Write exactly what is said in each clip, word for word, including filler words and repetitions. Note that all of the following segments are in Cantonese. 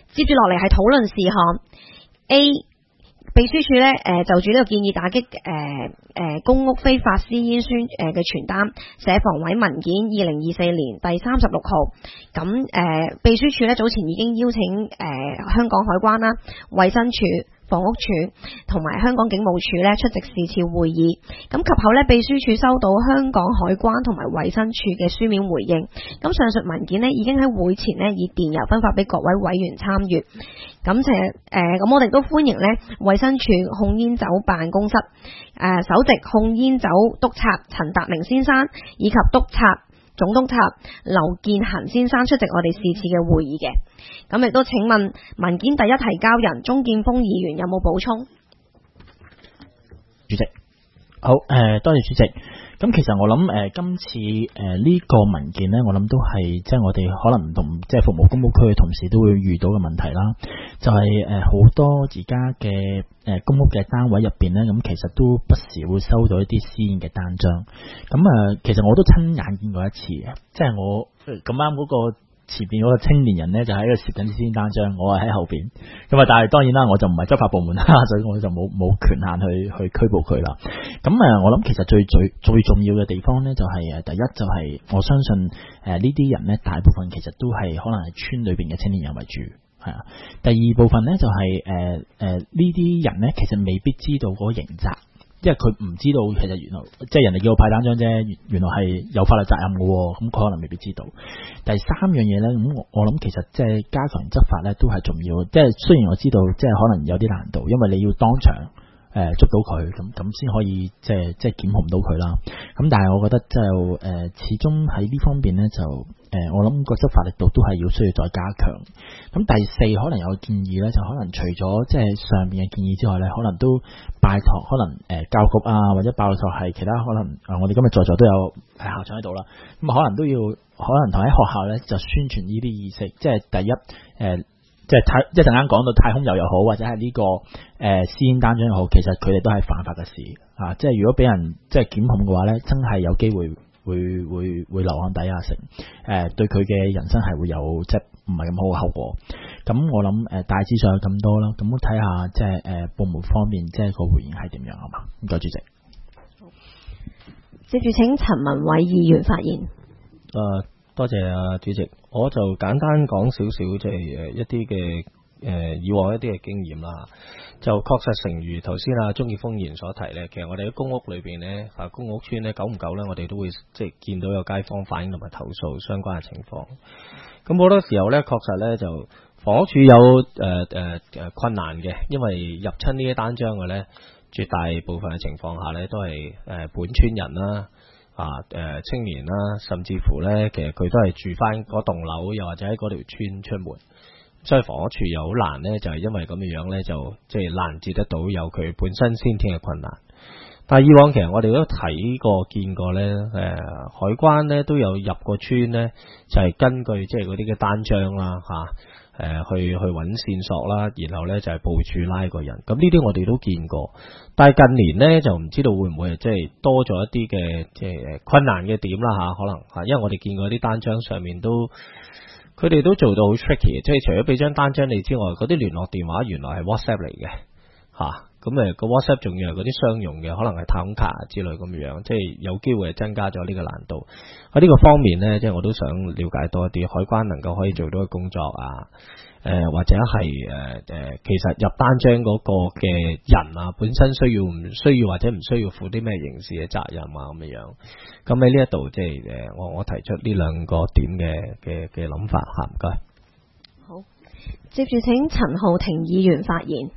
接住落嚟係討論事項 A。秘書處咧，誒、呃、就住呢個建議打擊誒誒公屋非法私煙宣誒嘅傳單寫房委文件二零二四年第三十六號，咁誒、呃、秘書處咧早前已經邀請誒、呃、香港海關啦、衛生署、房屋署同埋香港警務處咧出席視察會議，咁及後咧秘書處收到香港海關同埋衛生署嘅書面回應，咁上述文件咧已經喺會前咧以電郵分發俾各位委員參閱。咁其實誒咁我哋都歡迎咧衛生署控煙酒辦公室誒、呃、首席控煙酒督察陳達明先生以及督察總督察劉建恒先生出席我哋是次嘅會議嘅。咁亦都請問文件第一提交人鍾建峰議員有冇補充？ 主席，好誒、呃，多謝主席。咁其實我諗誒、呃，今次誒呢、呃這個文件呢，我諗都係即係我哋可能同即係服務公屋區嘅同事都會遇到嘅問題啦。就係誒好多而家嘅誒公屋嘅單位入邊呢，咁其實都不時會收到一啲私煙嘅單張。咁啊、呃，其實我都親眼見過一次嘅，即係我咁啱嗰個。前邊嗰個青年人呢，就喺度攝緊啲私煙單張，我係喺後邊。咁啊，但係當然啦，我就唔係執法部門啦，所以我就冇冇權限去去拘捕佢啦。咁啊，我諗其實最最最重要嘅地方呢，就係誒第一就係我相信誒呢啲人呢，大部分其實都係可能係村裏邊嘅青年人為主，係啊。第二部分呢，就係誒誒呢啲人呢，其實未必知道嗰個刑責。因為佢唔知道其實原來即係人哋叫我派單張啫，原來係有法律責任嘅，咁佢可能未必知道。第三樣嘢呢，咁我我諗其實即係加強執法呢都係重要。即係雖然我知道即係可能有啲難度，因為你要當場誒、呃、捉到佢，咁咁先可以即係即係檢控到佢啦。咁但係我覺得就誒、呃、始終喺呢方面呢，就誒、呃、我諗個執法力度都係要需要再加強。咁第四可能有個建議呢，就可能除咗即係上面嘅建議之外呢，可能都拜託可能誒、呃、教育局啊，或者拜託係其他可能啊、呃，我哋今日在座都有係校長喺度啦，咁可能都要可能同喺學校呢就宣傳呢啲意識，即係第一誒、呃，即係太一陣間講到太空遊又好，或者係呢、這個誒私煙單張又好，其實佢哋都係犯法嘅事啊！即係如果俾人即係檢控嘅話呢，真係有機會會會會留案底啊成誒、呃，對佢嘅人生係會有即係唔係咁好嘅後果。咁我諗誒、呃、大致上有咁多啦，咁我睇下即係誒、呃、部門方面即係個回應係點樣啊嘛？唔該主席。 接住請陳文偉議員發言。 誒、呃，多謝啊主席，我就簡單講少少即係誒一啲嘅誒以往一啲嘅經驗啦。就確實誠如頭先啊鍾建峰議員所提咧，其實我哋喺公屋裏邊咧，啊公屋村咧久唔久咧，我哋都會即係見到有街坊反映同埋投訴相關嘅情況。咁好多時候咧，確實咧就房屋署有誒誒誒困難嘅，因為入親呢啲單張嘅咧，絕大部分嘅情況下咧都係誒本村人啦，啊誒青年啦，甚至乎咧其實佢都係住翻嗰棟樓，又或者喺嗰條村出門。所以房屋署又好難呢，就係、是、因為咁嘅樣呢，就即係攔截得到有佢本身先天嘅困難。但係以往其實我哋都睇過見過呢，誒、呃、海關呢都有入過村呢，就係、是、根據即係嗰啲嘅單張啦嚇，誒、啊、去去揾線索啦，然後呢就係、是、部署拉個人。咁呢啲我哋都見過，但係近年呢，就唔知道會唔會即係多咗一啲嘅即係困難嘅點啦嚇，可能嚇，因為我哋見過啲單張上面都。佢哋都做到好 tricky，即係除咗俾張單張你之外，嗰啲聯絡電話原來係 WhatsApp 嚟嘅嚇，咁誒個 WhatsApp 仲要係嗰啲商用嘅，可能係太空卡之類咁樣，即係有機會係增加咗呢個難度。喺呢個方面呢，即係我都想了解多一啲，海關能夠可以做到嘅工作啊，誒、呃、或者係誒誒，其實入單張嗰個嘅人啊，本身需要唔需要或者唔需要負啲咩刑事嘅責任啊咁嘅樣。咁喺呢一度即係誒，我我提出呢兩個點嘅嘅嘅諗法嚇，唔該。 好，接住請陳浩庭議員發言。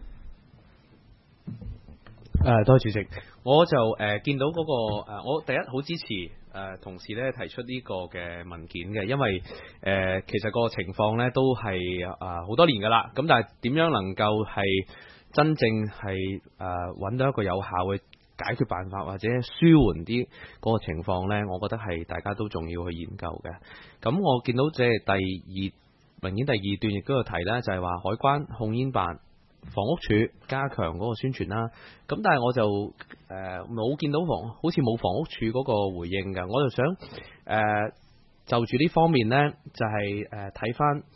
誒，多謝主席，我就誒、呃、見到嗰、那個、呃、我第一好支持誒、呃、同事咧提出呢個嘅文件嘅，因為誒、呃、其實個情況咧都係誒好多年噶啦，咁但係點樣能夠係真正係誒揾到一個有效嘅解決辦法或者舒緩啲嗰個情況咧，我覺得係大家都仲要去研究嘅。咁我見到即係第二文件第二段亦都有提咧，就係、是、話海關控煙辦。房屋署加強嗰個宣傳啦，咁但係我就誒冇、呃、見到房，好似冇房屋署嗰個回應㗎。我就想誒、呃、就住呢方面呢，就係誒睇翻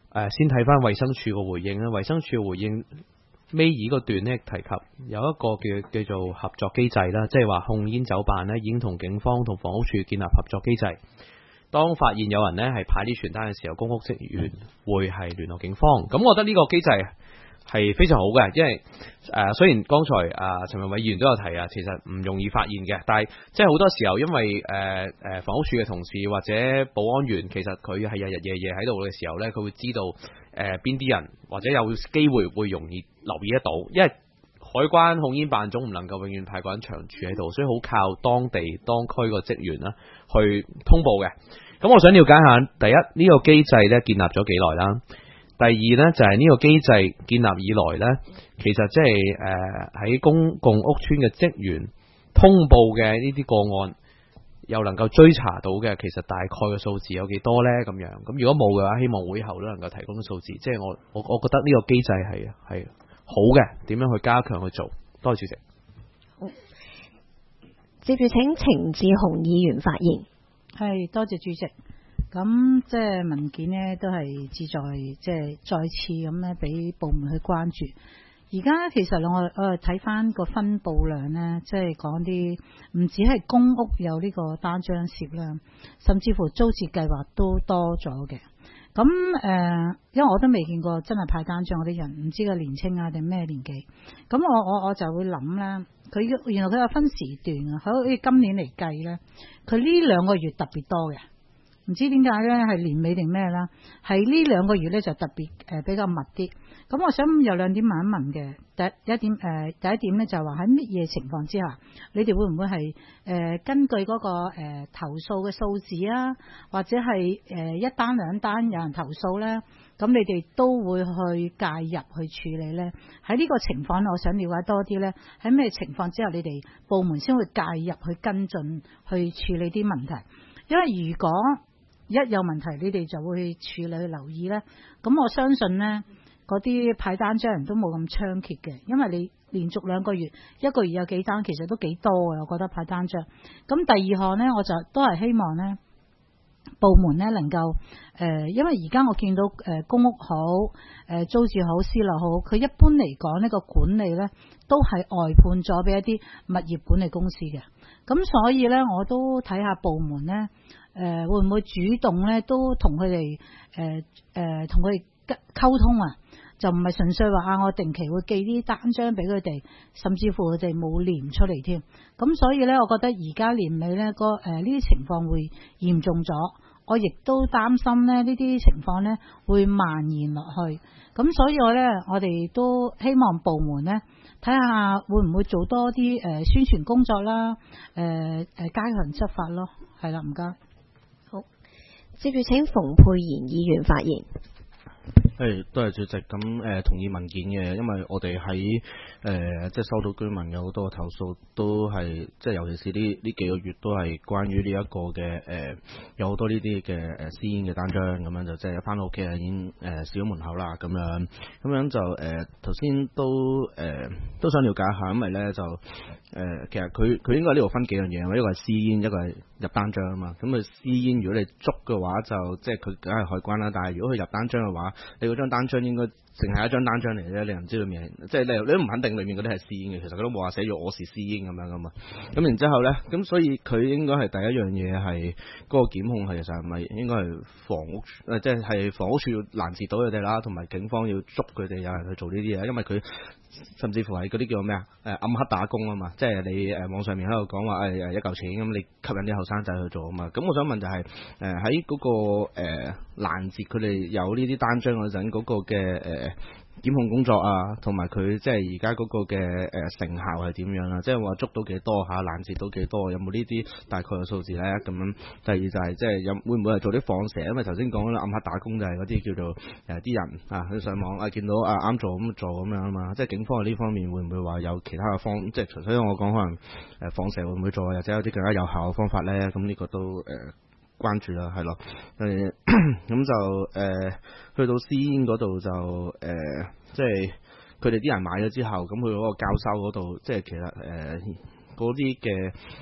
呃、先睇翻衛生署嘅回應啦。衛生署嘅回應尾二嗰段呢，提及有一個叫叫做合作機制啦，即係話控煙酒辦呢已經同警方同房屋署建立合作機制。當發現有人呢係派啲傳單嘅時候，公屋職員會係聯絡警方。咁我覺得呢個機制係非常好嘅，因為誒、呃、雖然剛才啊陳文偉議員都有提啊，其實唔容易發現嘅，但係即係好多時候因為誒誒、呃、房屋署嘅同事或者保安員，其實佢係日日夜夜喺度嘅時候呢，佢會知道誒邊啲人或者有機會會容易留意得到，因為海關控煙辦總唔能夠永遠派個人長駐喺度，所以好靠當地當區個職員啦去通報嘅。咁我想了解下，第一呢、呢個機制呢建立咗幾耐啦？第二呢，就係、是、呢個機制建立以來呢，其實即係誒喺公共屋邨嘅職員通報嘅呢啲個案，又能夠追查到嘅，其實大概嘅數字有幾多呢？咁樣咁如果冇嘅話，希望會後都能夠提供啲數字。即係我我我覺得呢個機制係係好嘅，點樣去加強去做？多謝主席。 好，接住請程志雄議員發言。 係，多謝主席。咁即係文件呢，都係旨在即係再次咁咧，俾部門去關注。而家其實我我睇翻個分佈量呢，即係講啲唔止係公屋有呢個單張涉啦，甚至乎租置計劃都多咗嘅。咁誒、呃，因為我都未見過真係派單張嗰啲人，唔知佢年青啊定咩年紀。咁我我我就會諗咧，佢原來佢有分時段啊，好似今年嚟計咧，佢呢兩個月特別多嘅。唔知點解咧，係年尾定咩啦？係呢兩個月咧就特別誒、呃、比較密啲。咁我想有兩點問一問嘅。第一,一點誒、呃，第一點咧就係話喺乜嘢情況之下，你哋會唔會係誒、呃、根據嗰、那個誒、呃、投訴嘅數字啊，或者係誒、呃、一單兩單有人投訴咧，咁你哋都會去介入去處理咧？喺呢個情況咧，我想了解多啲咧，喺咩情況之下你哋部門先會介入去跟進去處理啲問題？因為如果一有問題，你哋就會去處理去留意咧。咁我相信呢，嗰啲派單張人都冇咁猖獗嘅，因為你連續兩個月，一個月有幾單，其實都幾多嘅。我覺得派單張。咁第二項呢，我就都係希望呢部門呢能夠誒、呃，因為而家我見到誒、呃、公屋好，誒、呃、租住好，私樓好，佢一般嚟講呢個管理呢都係外判咗俾一啲物業管理公司嘅。咁所以呢，我都睇下部門呢。誒、呃、會唔會主動咧，都同佢哋誒誒同佢哋溝通啊？就唔係純粹話啊，我定期會寄啲單張俾佢哋，甚至乎佢哋冇連出嚟添。咁所以咧，我覺得而家年尾咧，個誒呢啲情況會嚴重咗。我亦都擔心咧，呢啲情況咧會蔓延落去。咁所以我咧，我哋都希望部門咧睇下會唔會做多啲誒、呃、宣傳工作啦，誒、呃、誒加強執法咯。係啦，唔該。 接住請馮沛然議員發言。 誒，多謝主席。咁誒、呃，同意文件嘅，因為我哋喺誒，即係收到居民有好多投訴，都係即係尤其是呢呢幾個月都係關於呢一個嘅誒、呃，有好多呢啲嘅誒私煙嘅單張，咁樣就即係翻到屋企已經誒少咗門口啦，咁樣咁樣就誒頭先都誒、呃、都想了解一下，因為咧就誒、呃、其實佢佢應該呢度分幾樣嘢，一個係私煙，一個係入單張啊嘛。咁佢私煙如果你捉嘅話，就即係佢梗係海關啦，但係如果佢入單張嘅話，嗰張單張應該淨係一張單張嚟啫，你唔知裏面，即係你你都唔肯定裏面嗰啲係私煙嘅，其實佢都冇話寫咗我是私煙咁樣噶嘛。咁然之後咧，咁所以佢應該係第一樣嘢係嗰個檢控係其實係咪應該係房屋誒，即係係房屋處要攔截到佢哋啦，同埋警方要捉佢哋有人去做呢啲嘢，因為佢甚至乎係嗰啲叫咩啊？誒暗黑打工啊嘛，即係你誒網上面喺度講話誒誒一嚿錢咁，你吸引啲後生仔去做啊嘛。咁我想問就係誒喺嗰個誒攔截佢哋有呢啲單張嗰陣嗰個嘅誒檢控工作啊，同埋佢即係而家嗰個嘅誒成效係點樣啊？即係話捉到幾多下，攔截到幾多，有冇呢啲大概嘅數字咧？咁樣第二就係即係有會唔會係做啲放蛇？因為頭先講啦，暗黑打工就係嗰啲叫做誒啲人啊去上網啊見到啊啱做咁做咁樣啊嘛。即係警方喺呢方面會唔會話有其他嘅方？即係除咗我講可能誒放蛇會唔會做，或者有啲更加有效嘅方法咧？咁呢個都誒。呃關注啦，係咯，誒咁就誒、呃、去到私煙嗰度就誒、呃，即係佢哋啲人買咗之後，咁佢嗰個交收嗰度，即係其實誒嗰啲嘅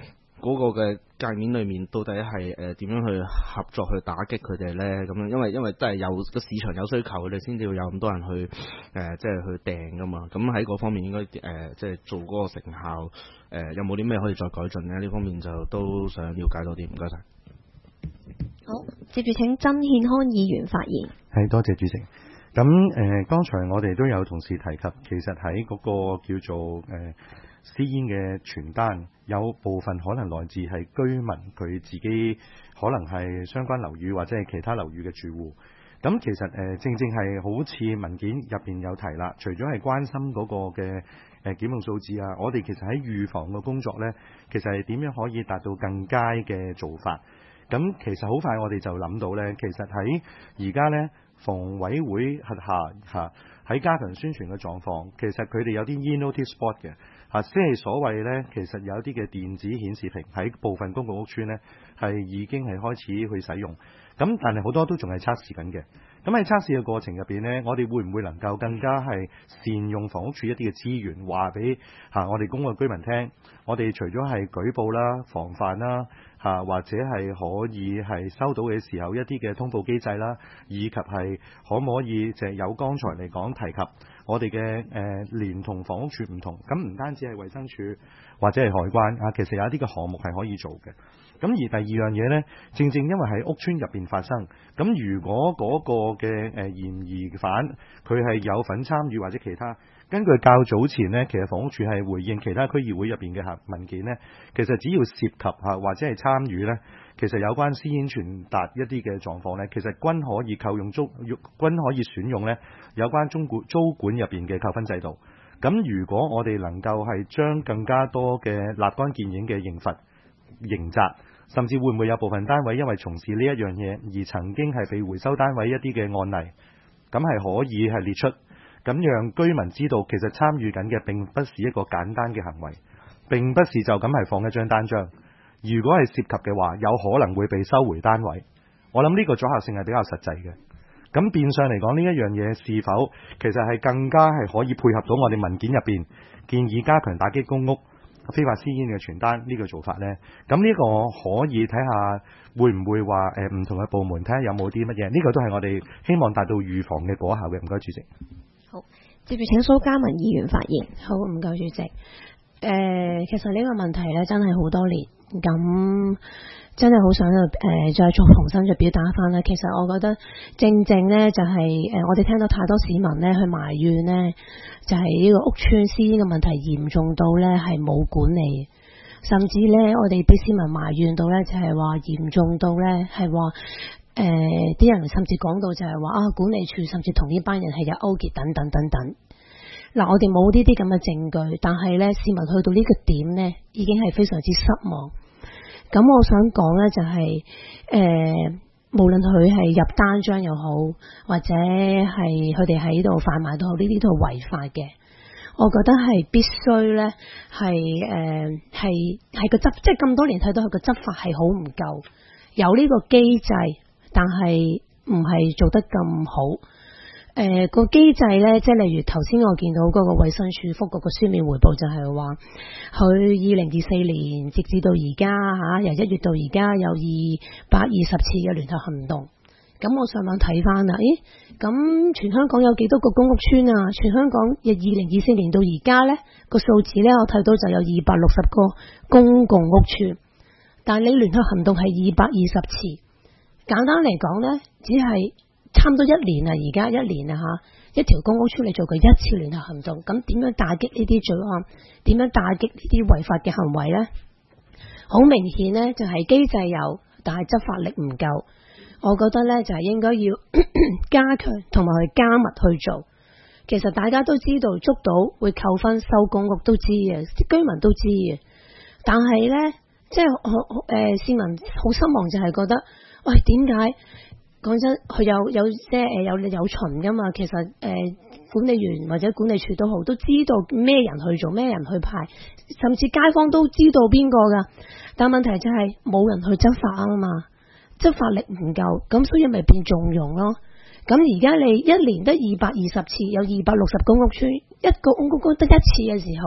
嗰個嘅界面裏面到底係誒點樣去合作去打擊佢哋咧？咁樣因為因為都係有個市場有需求，佢哋先至會有咁多人去誒、呃、即係去訂噶嘛。咁喺嗰方面應該誒、呃、即係做嗰個成效誒、呃、有冇啲咩可以再改進咧？呢方面就都想了解多啲，唔該晒。 好，接住請曾憲康議員發言。 係，多謝主席。咁誒，剛、呃、才我哋都有同事提及，其實喺嗰個叫做誒、呃、私煙嘅傳單，有部分可能來自係居民佢自己，可能係相關樓宇或者係其他樓宇嘅住戶。咁其實誒、呃、正正係好似文件入邊有提啦，除咗係關心嗰個嘅誒檢控數字啊，我哋其實喺預防嘅工作呢，其實係點樣可以達到更佳嘅做法。咁其實好快我哋就諗到呢，其實喺而家呢，房委會轄下嚇喺加強宣傳嘅狀況，其實佢哋有啲 e-notice board 嘅嚇，即係所謂呢，其實有啲嘅電子顯示屏喺部分公共屋邨呢，係已經係開始去使用。咁但係好多都仲係測試緊嘅。咁喺測試嘅過程入邊呢，我哋會唔會能夠更加係善用房屋署一啲嘅資源，話俾嚇我哋公共居民聽？我哋除咗係舉報啦、防範啦嚇，或者係可以係收到嘅時候一啲嘅通報機制啦，以及係可唔可以就係有剛才嚟講提及我哋嘅誒連同房屋署唔同，咁唔單止係衛生署或者係海關啊，其實有一啲嘅項目係可以做嘅。咁而第二樣嘢呢，正正因為喺屋邨入邊發生，咁如果嗰個嘅誒嫌疑犯佢係有份參與或者其他，根據較早前呢，其實房屋署係回應其他區議會入邊嘅文件呢，其實只要涉及嚇或者係參與呢，其實有關私煙傳達一啲嘅狀況呢，其實均可以扣用租，均可以選用呢有關中管租管入邊嘅扣分制度。咁如果我哋能夠係將更加多嘅立竿見影嘅刑罰刑責，甚至會唔會有部分單位因為從事呢一樣嘢而曾經係被回收單位一啲嘅案例，咁係可以係列出，咁讓居民知道其實參與緊嘅並不是一個簡單嘅行為，並不是就咁係放一張單張。如果係涉及嘅話，有可能會被收回單位。我諗呢個阻嚇性係比較實際嘅。咁變相嚟講，呢一樣嘢是否其實係更加係可以配合到我哋文件入邊建議加強打擊公屋非法私煙嘅傳單呢個做法呢？咁呢個可以睇下會唔會話誒唔同嘅部門睇下有冇啲乜嘢？呢個都係我哋希望達到預防嘅果效嘅。唔該主席。 好，接住請蘇嘉文議員發言。 好，唔該主席。誒、呃，其實呢個問題呢，真係好多年，咁真係好想誒、呃、再重重新再表達翻啦。其實我覺得正正呢，就係、是、誒、呃、我哋聽到太多市民呢去埋怨呢，就係、是、呢個屋邨私煙嘅問題嚴重到呢係冇管理，甚至呢，我哋俾市民埋怨到呢，就係話嚴重到呢係話誒啲人甚至講到就係話啊管理處甚至同呢班人係有勾結等等等等。嗱，我哋冇呢啲咁嘅證據，但係呢，市民去到呢個點呢，已經係非常之失望。咁我想講呢，就係、是、誒、呃，無論佢係入單張又好，或者係佢哋喺度販賣都好，呢啲都係違法嘅。我覺得係必須呢，係誒係係個執，即係咁多年睇到佢個執法係好唔夠，有呢個機制，但係唔係做得咁好。誒、呃，個機制咧，即係例如頭先我見到嗰個衛生署覆嗰個書面回報就係話，佢二零二四年直至到而家吓，由一月到而家有二百二十次嘅聯合行動。咁我上網睇翻啦，咦？咁全香港有幾多個公屋邨啊？全香港由二零二四年到而家咧個數字咧，我睇到就有二百六十個公共屋邨，但係你聯合行動係二百二十次。簡單嚟講咧，只係差唔多一年啊，而家一年啊吓，一條公屋邨你做過一次聯合行動，咁點樣打擊呢啲罪案？點樣打擊呢啲違法嘅行為呢？好明顯呢，就係機制有，但係執法力唔夠。我覺得呢，就係應該要加強同埋去加密去做。其實大家都知道捉到會扣分收公屋都知嘅，居民都知嘅。但係呢，即係誒、呃、市民好失望，就係覺得喂，點解？講真，佢有有即係誒有有巡噶嘛？其實誒、呃、管理員或者管理處都好，都知道咩人去做，咩人去派，甚至街坊都知道邊個噶。但問題就係冇人去執法啊嘛，執法力唔夠，咁所以咪變縱容咯。咁而家你一年得二百二十次，有二百六十公屋邨，一個公屋得一次嘅時候，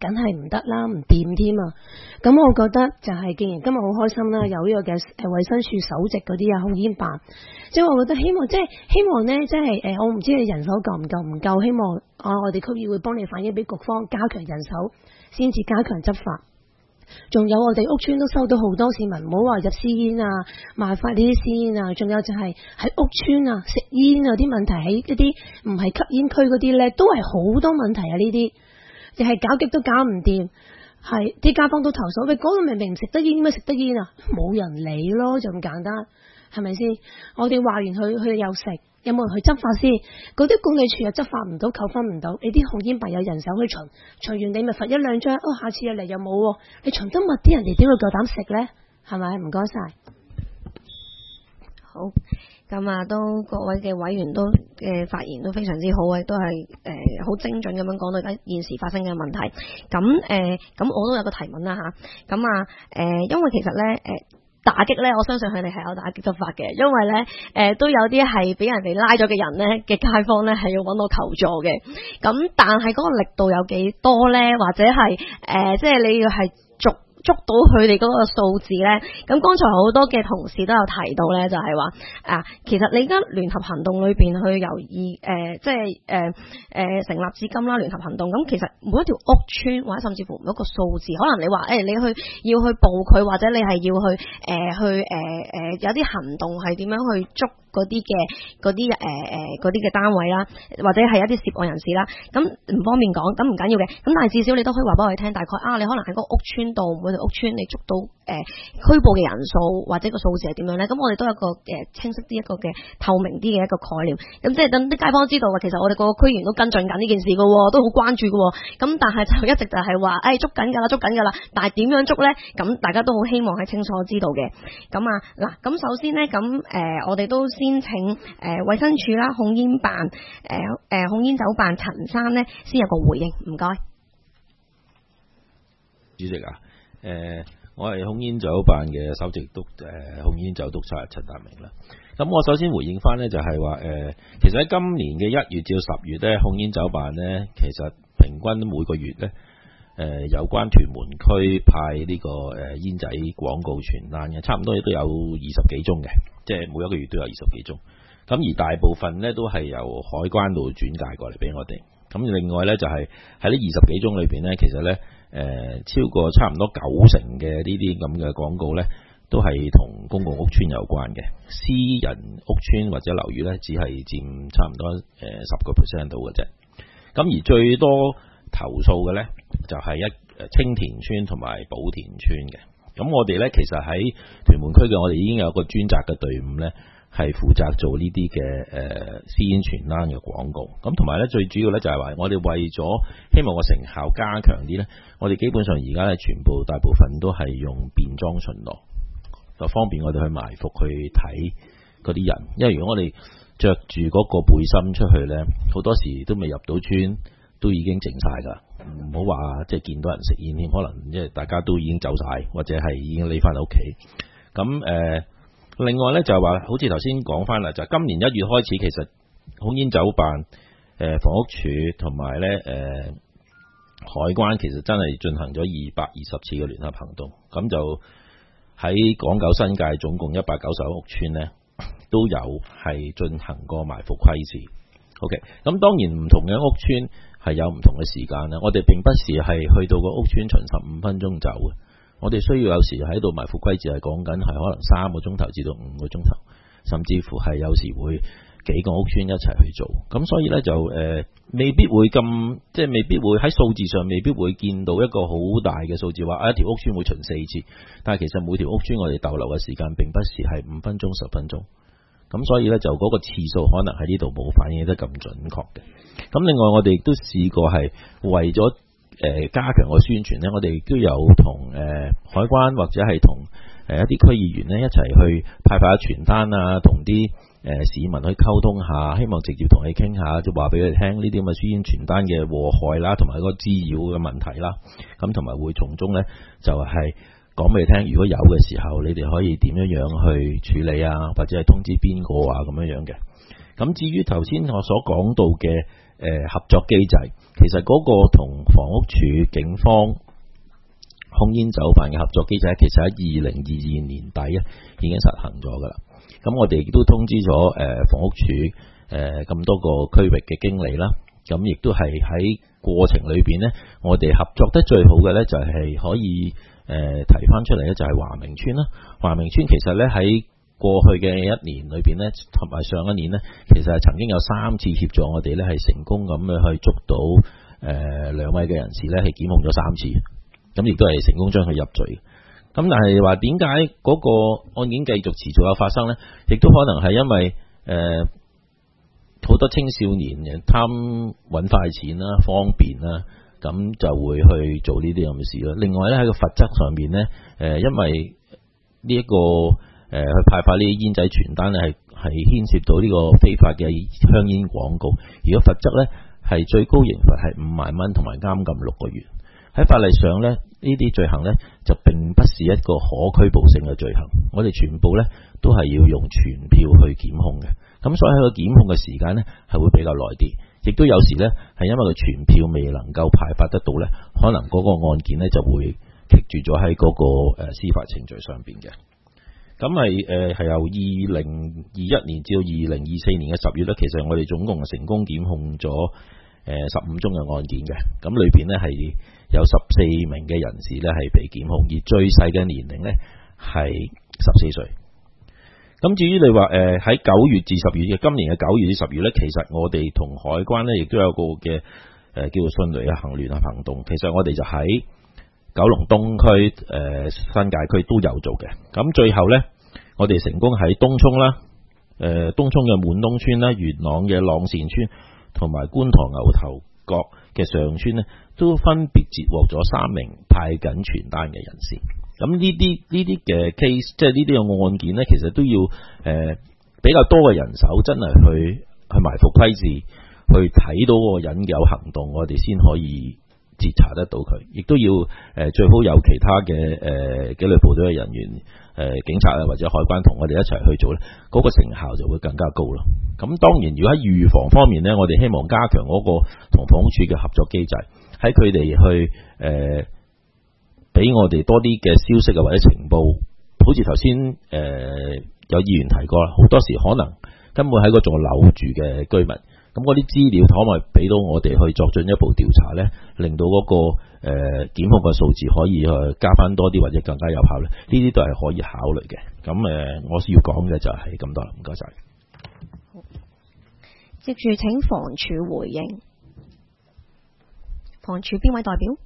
梗係唔得啦，唔掂添啊！咁我覺得就係、是，既然今日好開心啦，有呢個嘅誒衛生署首席嗰啲啊控煙辦，即係我覺得希望即係希望咧，即係誒我唔知你人手夠唔夠唔夠，希望啊我哋區議會幫你反映俾局方加強人手，先至加強執法。仲有我哋屋邨都收到好多市民，唔好話入私煙啊、賣發呢啲私煙啊，仲有就係喺屋邨啊食煙啊啲問題，喺一啲唔係吸煙區嗰啲咧，都係好多問題啊！呢啲就係搞極都搞唔掂，係啲街坊都投訴，喂，嗰度明明唔食得煙，點解食得煙啊？冇人理咯，就咁簡單，係咪先？我哋話完佢，佢哋又食。有冇人去執法先？嗰啲管理處又執法唔到，扣分唔到。你啲控煙辦有人手去巡，巡完你咪罰一兩張。哦，下次又嚟又冇喎。你巡得密啲，人哋點會夠膽食呢？係咪？唔該晒。 好，咁啊，都各位嘅委員都嘅發言都非常之好嘅，都係誒好精準咁樣講到而家現時發生嘅問題。咁誒，咁、呃、我都有個提問啦吓。咁啊，誒、呃，因為其實咧，誒、呃。打擊咧，我相信佢哋係有打擊執法嘅，因為咧，誒、呃、都有啲係俾人哋拉咗嘅人咧嘅街坊咧係要揾我求助嘅，咁但係嗰個力度有幾多咧？或者係誒、呃，即係你要係逐捉到佢哋嗰個數字咧，咁剛才好多嘅同事都有提到咧，就係話啊，其實你而家聯合行動裏邊去由二誒、呃，即係誒誒成立至今啦，聯合行動咁，其實每一條屋邨或者甚至乎每一個數字，可能你話誒、欸、你去要去報佢，或者你係要去誒、呃、去誒誒、呃、有啲行動係點樣去捉嗰啲嘅嗰啲誒誒嗰啲嘅單位啦，或者係一啲涉案人士啦，咁唔方便講，咁唔緊要嘅，咁但係至少你都可以話俾我哋聽，大概啊，你可能喺個屋邨度每條屋邨你捉到誒、呃、拘捕嘅人數或者個數字係點樣咧？咁我哋都有一個誒、呃、清晰啲一個嘅透明啲嘅一個概念，咁即係等啲街坊知道話，其實我哋個區議員都跟進緊呢件事嘅，都好關注嘅，咁但係就一直就係話誒捉緊㗎啦，捉緊㗎啦，但係點樣捉咧？咁大家都好希望係清楚知道嘅。咁啊嗱，咁首先咧，咁誒、呃、我哋都先請誒衛生署啦、控煙辦、誒、呃、誒、呃、控煙酒辦陳生咧先有個回應，唔該。 主席啊，誒、呃、我係控煙酒辦嘅首席督誒、呃、控煙酒督察陳達明啦。咁我首先回應翻呢，就係話誒，其實喺今年嘅一月至到十月咧，控煙酒辦呢，其實平均每個月咧。誒、呃、有關屯門區派呢、這個誒、呃、煙仔廣告傳單嘅，差唔多亦都有二十幾宗嘅，即係每一個月都有二十幾宗。咁而大部分呢都係由海關度轉介過嚟俾我哋。咁另外呢，就係喺呢二十幾宗裏邊呢，其實呢誒、呃、超過差唔多九成嘅呢啲咁嘅廣告呢，都係同公共屋邨有關嘅，私人屋邨或者樓宇呢，只係佔差唔多誒十個 percent 度嘅啫。咁而最多投訴嘅呢，就係一青田村同埋寶田村嘅。咁我哋呢，其實喺屯門區嘅，我哋已經有一個專責嘅隊伍呢，係負責做呢啲嘅誒私煙傳單嘅廣告。咁同埋呢，最主要呢，就係話我哋為咗希望個成效加強啲呢，我哋基本上而家呢，全部大部分都係用便裝巡邏，就方便我哋去埋伏去睇嗰啲人。因為如果我哋着住嗰個背心出去呢，好多時都未入到村，都已經靜晒㗎，唔好話即係見到人食煙添，可能即係大家都已經走晒，或者係已經匿翻屋企。咁誒、呃，另外呢，就係話，好似頭先講翻啦，就係、今年一月開始，其實控煙酒辦、誒、呃、房屋署同埋呢誒海關，其實真係進行咗二百二十次嘅聯合行動。咁就喺港九新界總共一百九十一屋邨呢，都有係進行過埋伏窺視。OK，咁當然唔同嘅屋邨係有唔同嘅時間啦。我哋並不是係去到個屋邨巡十五分鐘走嘅，我哋需要有時喺度埋伏窺視，係講緊係可能三個鐘頭至到五個鐘頭，甚至乎係有時會幾個屋邨一齊去做。咁所以呢，就誒、呃、未必會咁，即係未必會喺數字上未必會見到一個好大嘅數字，話一條屋邨會巡四次。但係其實每條屋邨我哋逗留嘅時間並不是係五分鐘十分鐘。咁所以呢，就嗰個次數可能喺呢度冇反映得咁準確嘅。咁另外我哋亦都試過係為咗誒、呃、加強個宣傳呢，我哋亦都有同誒、呃、海關或者係同誒一啲區議員呢一齊去派發傳單啊，同啲誒市民去溝通下，希望直接同你傾下，就話俾佢哋聽呢啲咁嘅私煙傳單嘅禍害啦，同埋嗰個滋擾嘅問題啦。咁同埋會從中呢，就係、是。講俾你聽，如果有嘅時候，你哋可以點樣樣去處理啊，或者係通知邊個啊咁樣樣嘅。咁至於頭先我所講到嘅誒合作機制， 其實嗰個同房屋署、警方控煙酒辦嘅合作機制，其實喺二零二二年底咧已經實行咗噶啦。咁我哋亦都通知咗誒房屋署誒咁多個區域嘅經理啦。咁亦都係喺過程裏邊呢，我哋合作得最好嘅呢，就係可以誒、呃、提翻出嚟呢，就係華明邨啦。華明邨其實呢，喺過去嘅一年裏邊呢，同埋上一年呢，其實係曾經有三次協助我哋呢，係成功咁樣去捉到誒兩、呃、位嘅人士呢，係檢控咗三次，咁亦都係成功將佢入罪。咁但係話點解嗰個案件繼續持續有發生呢？亦都可能係因為誒。呃好多青少年嘅貪揾快錢啦、方便啦，咁就會去做呢啲咁嘅事咯。另外咧喺個罰則上面咧，誒因為呢一個誒去派發呢啲煙仔傳單咧，係係牽涉到呢個非法嘅香煙廣告，而個罰則咧係最高刑罰係五萬蚊同埋監禁六個月。喺法例上咧，呢啲罪行咧就並不是一個可拘捕性嘅罪行，我哋全部咧都係要用傳票去檢控嘅。咁所以喺個檢控嘅時間呢，係會比較耐啲，亦都有時呢，係因為個傳票未能夠派發得到呢，可能嗰個案件呢就會棘住咗喺嗰個司法程序上邊嘅。咁係誒係由二零二一年至到二零二四年嘅十月呢，其實我哋總共成功檢控咗誒十五宗嘅案件嘅。咁裏邊呢，係有十四名嘅人士呢係被檢控，而最細嘅年齡呢係十四歲。咁至於你話誒喺九月至十月嘅今年嘅九月至十月呢，其實我哋同海關呢亦都有個嘅誒、呃、叫做迅雷嘅行聯合行動。其實我哋就喺九龍東區、誒、呃、新界區都有做嘅。咁最後呢，我哋成功喺東涌啦、誒、呃、東涌嘅滿東村啦、元朗嘅朗善村同埋觀塘牛頭角嘅上村呢，都分別截獲咗三名派緊傳單嘅人士。咁呢啲呢啲嘅 case， 即係呢啲嘅案件呢，其實都要誒、呃、比較多嘅人手，真係去去埋伏窺視，去睇到個人有行動，我哋先可以截查得到佢。亦都要誒、呃、最好有其他嘅誒紀律部隊嘅人員、誒、呃、警察啊或者海關同我哋一齊去做呢，嗰、那個成效就會更加高咯。咁當然，如果喺預防方面呢，我哋希望加強嗰個同房屋署嘅合作機制，喺佢哋去誒。呃俾我哋多啲嘅消息啊，或者情報，好似頭先誒有議員提過啦，好多時可能根本喺嗰座樓住嘅居民，咁嗰啲資料可唔可以俾到我哋去作進一步調查呢？令到嗰、那個誒、呃、檢控嘅數字可以去加翻多啲，或者更加有效呢？呢啲都係可以考慮嘅。咁誒、呃，我要講嘅就係咁多啦，唔該晒。 接住請房署回應，房署邊位代表？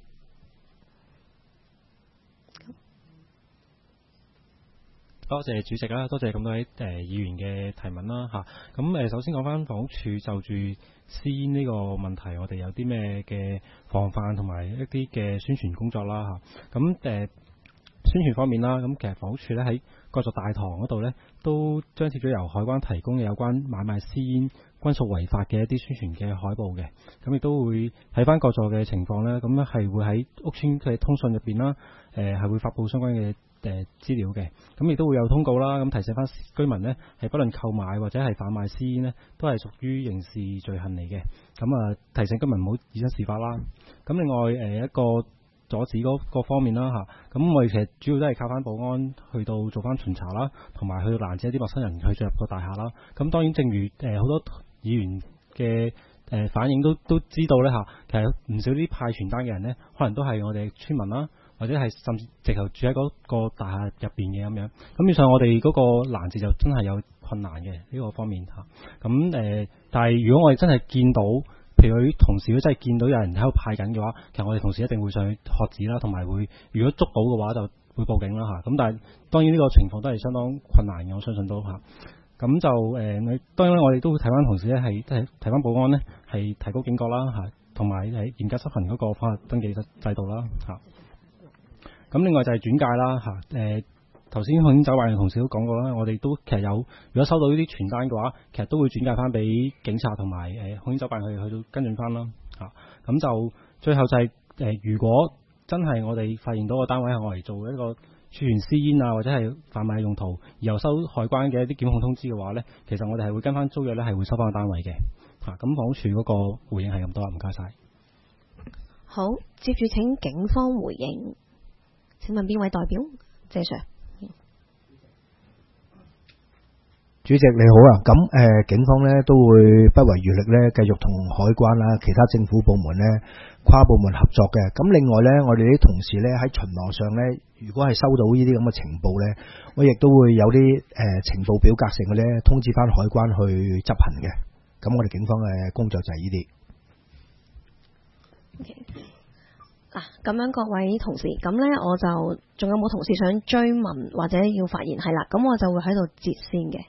多謝主席啦，多謝咁多位誒、呃、議員嘅提問啦嚇。咁、啊、誒首先講翻房屋署就住私煙呢個問題，我哋有啲咩嘅防範同埋一啲嘅宣傳工作啦嚇。咁、啊、誒、呃、宣傳方面啦，咁其實房屋署咧喺各座大堂嗰度咧，都張貼咗由海關提供嘅有關買賣私煙均屬違法嘅一啲宣傳嘅海報嘅。咁亦都會睇翻各座嘅情況咧，咁咧係會喺屋邨嘅通訊入邊啦，誒、呃、係會發布相關嘅誒資料嘅，咁亦都會有通告啦，咁提醒翻居民呢，係不論購買或者係販賣私煙呢，都係屬於刑事罪行嚟嘅。咁啊，提醒居民唔好以身試法啦。咁另外誒一個阻止嗰個方面啦嚇，咁我哋其實主要都係靠翻保安去到做翻巡查啦，同埋去到攔截一啲陌生人去進入個大廈啦。咁當然正如誒好多議員嘅誒反應都都知道呢嚇，其實唔少啲派傳單嘅人呢，可能都係我哋村民啦。或者係甚至直頭住喺嗰個大廈入邊嘅咁樣，咁以上我哋嗰個攔截就真係有困難嘅呢、這個方面嚇。咁誒、呃，但係如果我哋真係見到，譬如佢同事如果真係見到有人喺度派緊嘅話，其實我哋同事一定會上去喝止啦，同埋會如果捉到嘅話就會報警啦嚇。咁但係當然呢個情況都係相當困難嘅，我相信都嚇。咁就誒、呃，當然我哋都會睇翻同事咧，係即係提翻保安呢，係提高警覺啦嚇，同埋係嚴格執行嗰個法律登記制度啦嚇。咁另外就係轉介啦嚇，誒頭先控煙酒辦嘅同事都講過啦，我哋都其實有，如果收到呢啲傳單嘅話，其實都會轉介翻俾警察同埋誒控煙酒辦去去到跟進翻啦嚇。咁就最後就係、是、誒、呃，如果真係我哋發現到個單位係我嚟做一個儲存私煙啊，或者係販賣用途，而又收海關嘅一啲檢控通知嘅話咧，其實我哋係會跟翻租約咧，係會收翻個單位嘅嚇。咁房屋署嗰個回應係咁多啦，唔該晒。 好，接住請警方回應。請問邊位代表？謝 Sir。 主席你好啊，咁誒、呃、警方咧都會不遺餘力咧，繼續同海關啦、其他政府部門咧跨部門合作嘅。咁另外咧，我哋啲同事咧喺巡邏上咧，如果係收到呢啲咁嘅情報咧，我亦都會有啲誒、呃、情報表格性嘅咧，通知翻海關去執行嘅。咁我哋警方嘅工作就係呢啲。 嗱，咁樣各位同事，咁咧我就仲有冇同事想追問或者要發言？係啦，咁我就會喺度接先嘅。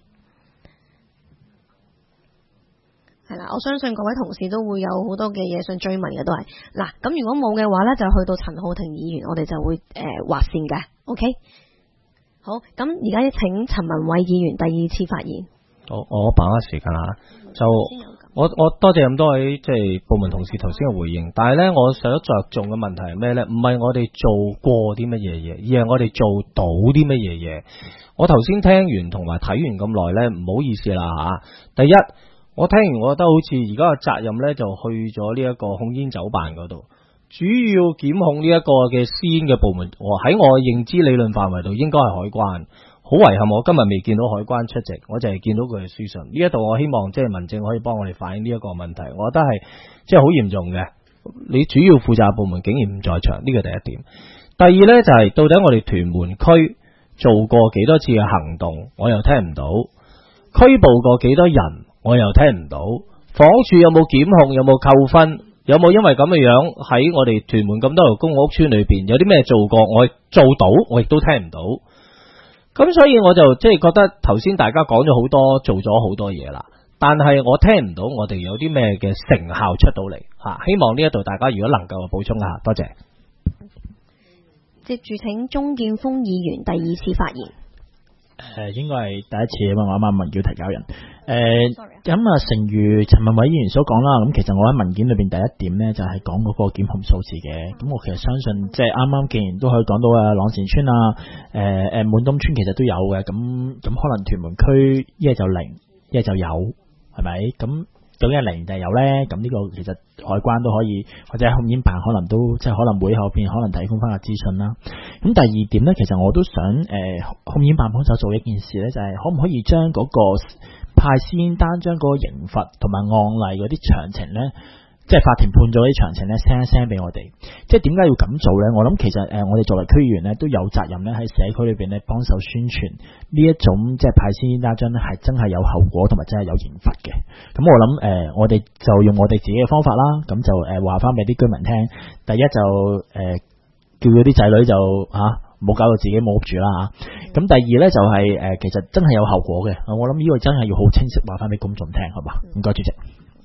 係啦，我相信各位同事都會有好多嘅嘢想追問嘅，都係嗱。咁如果冇嘅話呢，就去到陳浩庭議員，我哋就會誒劃線嘅。OK，好，咁而家請陳文偉議員第二次發言。 我我把握時間啊，就我我多謝咁多位即係部門同事頭先嘅回應，但係呢，我想着重嘅問題係咩呢？唔係我哋做過啲乜嘢嘢，而係我哋做到啲乜嘢嘢。我頭先聽完同埋睇完咁耐呢，唔好意思啦吓。第一。我聽完，我覺得好似而家嘅責任呢，就去咗呢一個控煙酒辦嗰度，主要檢控呢一個嘅私煙嘅部門。我喺我認知理論範圍度應該係海關。好遺憾，我今日未見到海關出席，我就係見到佢嘅書信。呢一度我希望即係民政可以幫我哋反映呢一個問題。我覺得係即係好嚴重嘅。你主要負責部門竟然唔在場，呢個第一點。第二呢，就係、是、到底我哋屯門區做過幾多次嘅行動，我又聽唔到。拘捕過幾多人？我又聽唔到，房署有冇檢控，有冇扣分，有冇因為咁嘅樣喺我哋屯門咁多條公屋村裏邊有啲咩做過，我做到我亦都聽唔到。咁所以我就即係覺得頭先大家講咗好多，做咗好多嘢啦，但係我聽唔到我哋有啲咩嘅成效出到嚟吓。希望呢一度大家如果能夠補充下，多謝。 接住請鍾建峰議員第二次發言。 誒、呃，應該係第一次啊嘛，我啱啱文叫提交人。誒、呃，咁啊，誠如陳文偉議員所講啦，咁其實我喺文件裏邊第一點呢，就係講嗰個檢控數字嘅。咁我其實相信，即係啱啱既然都可以講到啊，朗善村啊，誒誒滿東村其實都有嘅。咁咁可能屯門區一係就零，一係就有，係咪？咁究竟係零定係有呢？咁呢個其實海關都可以，或者控煙辦可能都即係可能會後邊可能提供翻個資訊啦。咁第二點呢，其實我都想誒、呃、控煙辦幫手做一件事呢，就係、是、可唔可以將嗰個派私煙單將嗰個刑罰同埋案例嗰啲詳情呢，即係法庭判咗啲詳情呢 send 一 send 俾我哋。即係點解要咁做呢？我諗其實誒、呃、我哋作為區議員呢，都有責任呢喺社區裏邊呢幫手宣傳呢一種即係派私煙單張呢係真係有後果同埋真係有刑罰嘅。咁我諗誒、呃、我哋就用我哋自己嘅方法啦，咁就誒話翻俾啲居民聽。第一就誒、呃、叫咗啲仔女就吓唔好搞到自己冇屋住啦吓。咁第二呢，就係、是、誒、呃、其實真係有後果嘅。我諗呢個真係要好清晰話翻俾公眾聽，好嘛？唔該主席。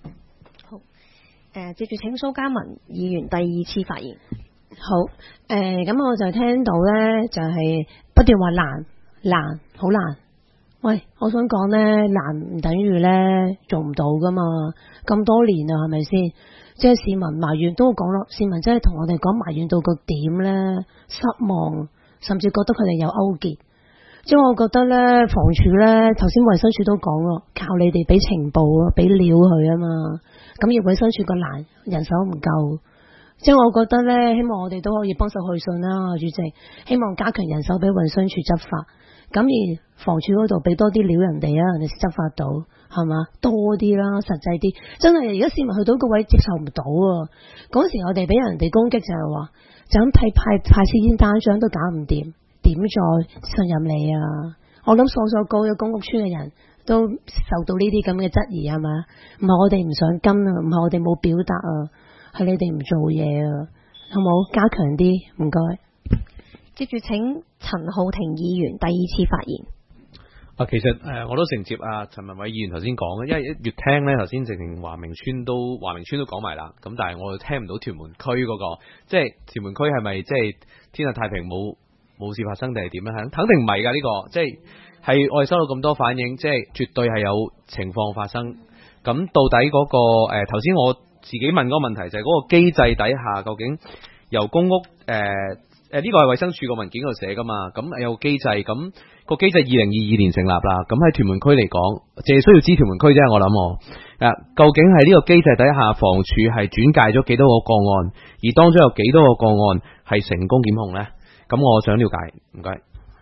誒，接住請蘇嘉文議員第二次發言。 好，誒，咁我就聽到呢，就係不斷話難難好難。喂，我想講呢，難唔等於呢做唔到噶嘛？咁多年啦，係咪先？即係市民埋怨都講咯，市民真係同我哋講埋怨到個點呢，失望，甚至覺得佢哋有勾結。即係我覺得呢，房署呢，頭先衛生署都講咯，靠你哋俾情報啊，俾料佢啊嘛。咁而衛生署個難人手唔夠，即係我覺得呢，希望我哋都可以幫手去信啦，主席，希望加強人手俾衛生署執法。咁而房署嗰度俾多啲料人哋啊，人哋執法到係嘛，多啲啦，實際啲。真係而家市民去到個位接受唔到啊！嗰時我哋俾人哋攻擊就係話，就咁派派派私煙單張都搞唔掂，點再信任你啊？我諗數數高嘅公屋村嘅人都受到呢啲咁嘅質疑係嘛？唔係我哋唔想跟啊，唔係我哋冇表達啊，係你哋唔做嘢啊，好冇？加強啲，唔該。 接住請陳浩庭議員第二次發言。 啊，其實誒、呃，我都承接啊陳文偉議員頭先講嘅，因為越聽咧頭先直情華明村都華明村都講埋啦，咁但係我又聽唔到屯門區嗰、那個，即係屯門區係咪即係天下太平冇冇事發生定係點咧？肯定唔係噶呢個，即係係我哋收到咁多反應，即係絕對係有情況發生。咁到底嗰、那個誒頭先我自己問嗰個問題就係嗰個機制底下究竟由公屋誒。呃誒、 誒呢個係衛生署個文件嗰度寫噶嘛，咁有個機制，咁個機制二零二二年成立啦，咁喺屯門區嚟講，淨係需要知屯門區啫，我諗我誒，究竟係呢個機制底下，房署係轉介咗幾多個個案，而當中有幾多個個案係成功檢控呢？咁我想了解，唔該。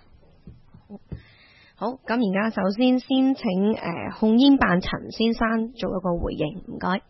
好，咁而家首先先請誒、呃、控煙辦陳先生做一個回應，唔該。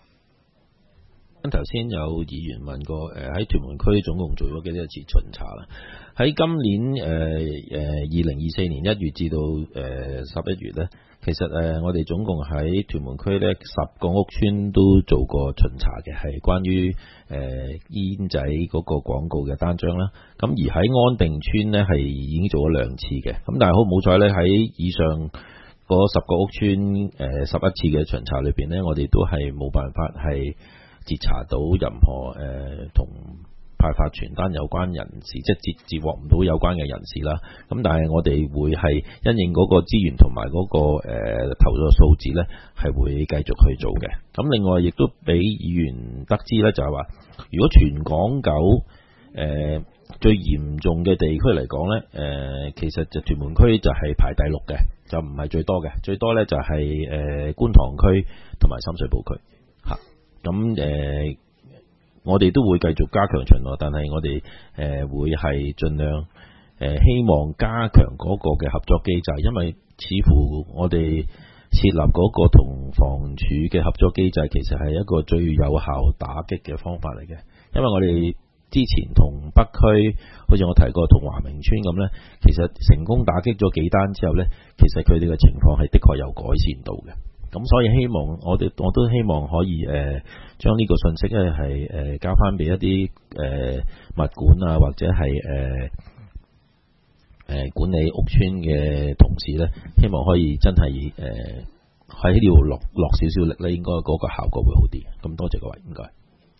頭先有議員問過，誒喺屯門區總共做咗幾多次巡查啦？喺今年誒誒二零二四年一月至到誒十一月咧，其實誒、呃、我哋總共喺屯門區咧十個屋邨都做過巡查嘅，係關於誒、呃、煙仔嗰個廣告嘅單張啦。咁而喺安定邨咧係已經做咗兩次嘅，咁但係好唔好彩咧，喺以上嗰十個屋邨誒十一次嘅巡查裏邊咧，我哋都係冇辦法係截查到任何誒同、呃、派發傳單有關人士，即係截截獲唔到有關嘅人士啦。咁但係我哋會係因應嗰個資源同埋嗰個誒、呃、投咗數字呢，係會繼續去做嘅。咁另外亦都俾議員得知呢，就係話如果全港九誒、呃、最嚴重嘅地區嚟講呢，誒、呃、其實就屯門區就係排第六嘅，就唔係最多嘅，最多呢就係、是、誒、呃、觀塘區同埋深水埗區嚇。咁誒、呃，我哋都會繼續加強巡邏，但係我哋誒、呃、會係盡量誒、呃、希望加強嗰個嘅合作機制，因為似乎我哋設立嗰個同房署嘅合作機制，其實係一個最有效打擊嘅方法嚟嘅。因為我哋之前同北區，好似我提過同華明村咁呢，其實成功打擊咗幾單之後呢，其實佢哋嘅情況係的確有改善到嘅。咁所以希望我哋我都希望可以誒將呢個信息咧係誒交翻俾一啲誒、呃、物管啊或者係誒誒管理屋邨嘅同事咧，希望可以真係誒喺呢度落落少少力咧，應該嗰個效果會好啲。咁多謝各位，唔該。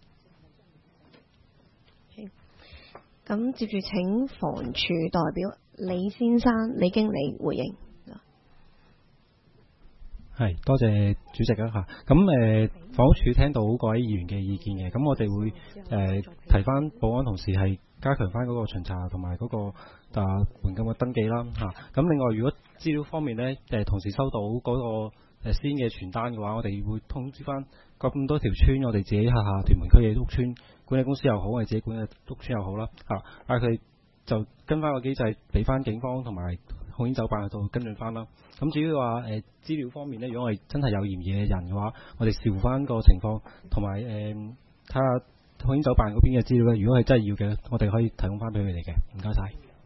咁接住請房署代表李先生、李經理回應。 係，多謝主席啊嚇。咁誒，房屋署聽到各位議員嘅意見嘅，咁我哋會誒、呃、提翻保安同事係加強翻嗰個巡查同埋嗰個啊門禁嘅登記啦嚇。咁另外，如果資料方面咧，誒同時收到嗰個誒先嘅傳單嘅話，我哋會通知翻咁多條村，我哋自己下下屯門區嘅屋邨管理公司又好，我哋自己管理屋邨又好啦嚇，嗌佢就跟翻個機制，俾翻警方同埋控煙酒辦去到跟進翻啦。咁至於話誒資料方面咧，如果我哋真係有嫌疑嘅人嘅話，我哋視乎翻個情況，同埋誒睇下控煙酒辦嗰邊嘅資料咧。如果係真係要嘅，我哋可以提供翻俾佢哋嘅。唔該晒。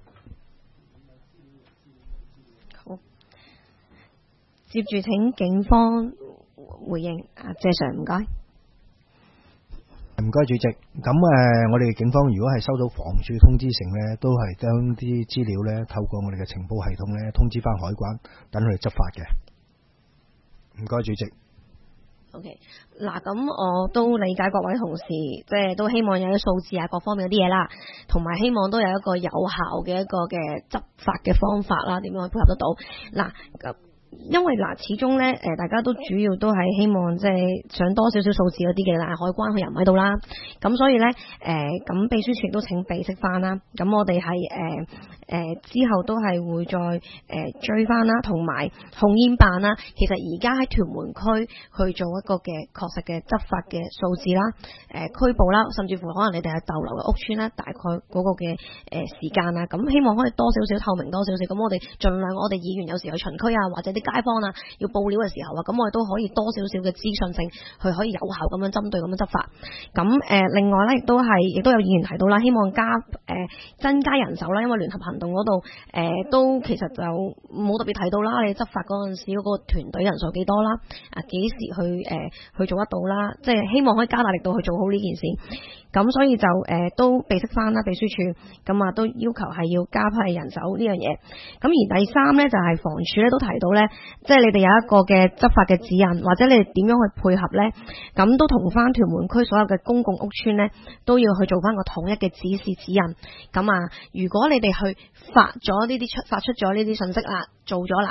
好，接住請警方回應。阿謝 Sir， 唔該。 唔該，主席。咁誒、呃，我哋警方如果係收到房署通知成呢，都係將啲資料呢透過我哋嘅情報系統呢通知翻海關，等佢哋執法嘅。唔該，主席。 OK， 嗱，咁我都理解各位同事，即係都希望有啲數字啊，各方面嗰啲嘢啦，同埋希望都有一個有效嘅一個嘅執法嘅方法啦，點樣去配合得到？嗱，咁。因為嗱，始終咧，誒，大家都主要都係希望即係想多少少數字嗰啲嘅啦，海關佢又唔喺度啦，咁所以咧，誒、呃，咁秘書處都請備悉翻啦，咁我哋係誒誒之後都係會再誒、呃、追翻啦，同埋控煙辦啦，其實而家喺屯門區去做一個嘅確實嘅執法嘅數字啦，誒、呃、拘捕啦，甚至乎可能你哋係逗留嘅屋邨啦，大概嗰個嘅誒、呃、時間啊，咁希望可以多少少透明多少少，咁我哋盡量我哋議員有時去巡區啊，或者啲街坊啊要報料嘅時候啊，咁我哋都可以多少少嘅資訊性去可以有效咁樣針對咁樣執法。咁誒、呃、另外咧亦都係亦都有議員提到啦，希望加誒、呃、增加人手啦，因為聯合行動嗰度誒都其實就冇特別提到啦，你執法嗰陣時嗰個團隊人數幾多啦，啊幾時去誒、呃、去做得到啦，即係希望可以加大力度去做好呢件事。咁所以就誒、呃、都備悉翻啦，秘書處咁啊都要求係要加派人手呢樣嘢。咁而第三咧就係、是、房署咧都提到咧，即係你哋有一個嘅執法嘅指引，或者你哋點樣去配合咧，咁都同翻屯門區所有嘅公共屋邨咧都要去做翻個統一嘅指示指引。咁啊，如果你哋去發咗呢啲出發出咗呢啲信息啦，做咗啦。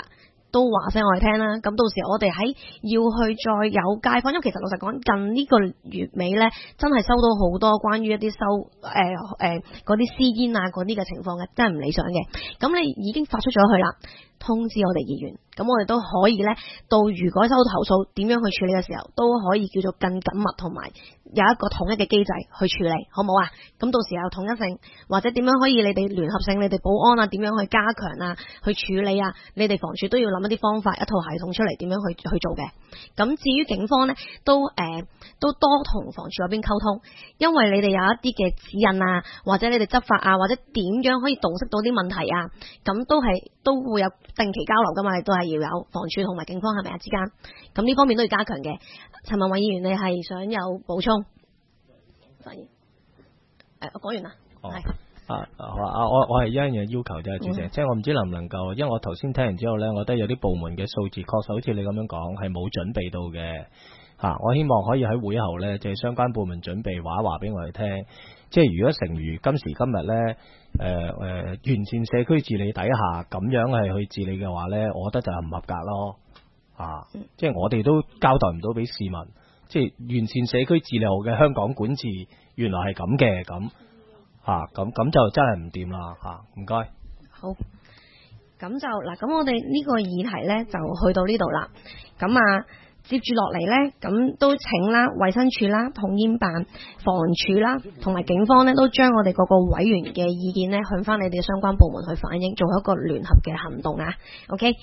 都話聲我哋聽啦。咁到時我哋喺要去再有街坊，因為其實老實講，近呢個月尾咧，真係收到好多關於一啲收誒誒嗰啲私煙啊嗰啲嘅情況嘅，真係唔理想嘅。咁你已經發出咗去啦，通知我哋議員，咁我哋都可以咧，到如果收到投訴，點樣去處理嘅時候，都可以叫做更緊密，同埋有一個統一嘅機制去處理，好唔好啊？咁到時有統一性，或者點樣可以你哋聯合性，你哋保安啊，點樣去加強啊，去處理啊，你哋房署都要諗一啲方法，一套系統出嚟，點樣去去做嘅。咁至於警方呢，都誒、呃、都多同房署嗰邊溝通，因為你哋有一啲嘅指引啊，或者你哋執法啊，或者點樣可以洞悉到啲問題啊，咁都係都會有定期交流噶嘛，都係要有房署同埋警方係咪啊之間，咁呢方面都要加強嘅。陳文偉議員，你係想有補充？發言。誒，我講完啦。 哦。 係。 啊，啊，我我係一樣嘢要求啫，主席， 嗯、 即係我唔知能唔能夠，因為我頭先聽完之後咧，我覺得有啲部門嘅數字確實好似你咁樣講係冇準備到嘅嚇、啊。我希望可以喺會後咧，即係相關部門準備話話俾我哋聽。即係如果誠如今時今日咧，誒、呃、誒、呃、完善社區治理底下咁樣係去治理嘅話咧，我覺得就係唔合格咯。啊， 嗯、 即係我哋都交代唔到俾市民，即係完善社區治理後嘅香港管治原來係咁嘅咁。啊，咁咁就真係唔掂啦吓，唔該。 好，咁就嗱，咁我哋呢個議題呢，就去到呢度啦。咁啊，接住落嚟呢，咁都請啦，衛生署啦、控煙辦、房署啦，同埋警方呢，都將我哋各個委員嘅意見呢，向翻你哋相關部門去反映，做一個聯合嘅行動啊。OK。